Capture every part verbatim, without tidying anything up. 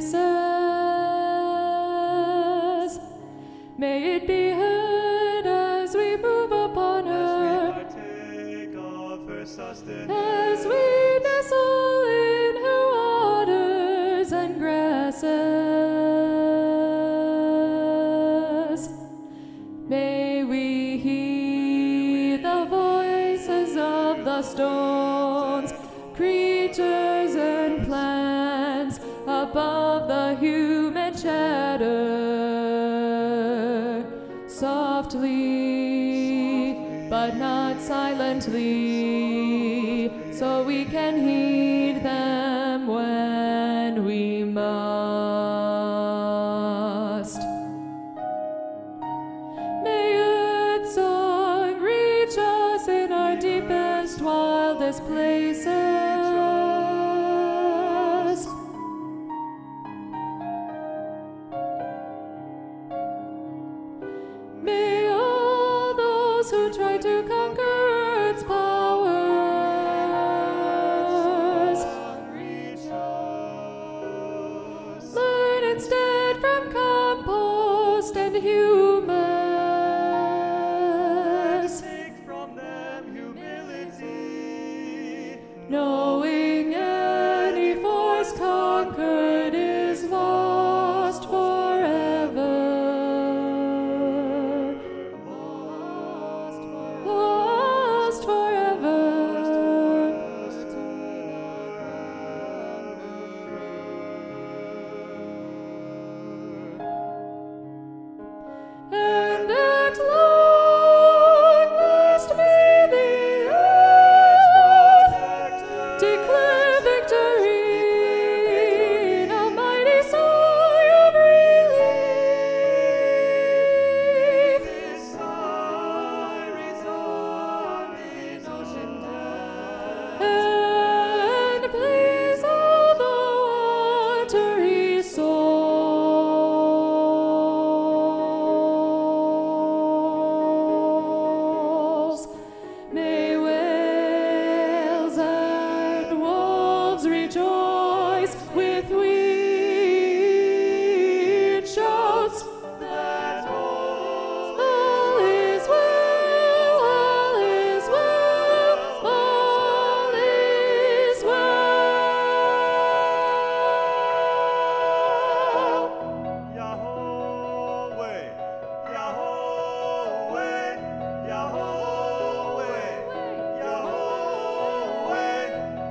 places. May it be heard as we move upon her, As we partake of her sustenance, as we nestle in her waters and grasses. May we hear the voices of the stones, creatures and plants above the human chatter. Softly, but not silently, so we can heed them when we must. May earth's song reach us in our deepest, wildest places. May all those who try to conquer earth's powers reach us. learn instead from compost and humus, Take from them humility, knowing any force conquered is lost forever. Lost forever. And at long last may the earth declare victory in a mighty sigh of relief. this sigh resound in ocean depths. And please all the watery souls. May whales and wolves rejoice with weird shouts that all is well, all is well, all is well. Yahweh, Yahweh, Yahweh, Yahweh,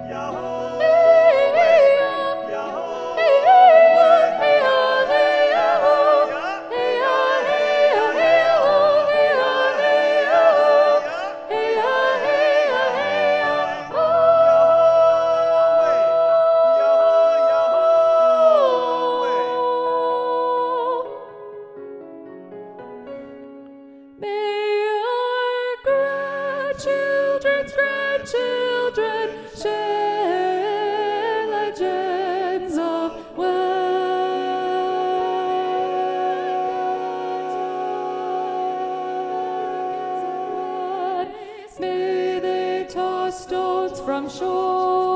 May our grandchildren's grandchildren share legends of wealth. May they toss stones from shore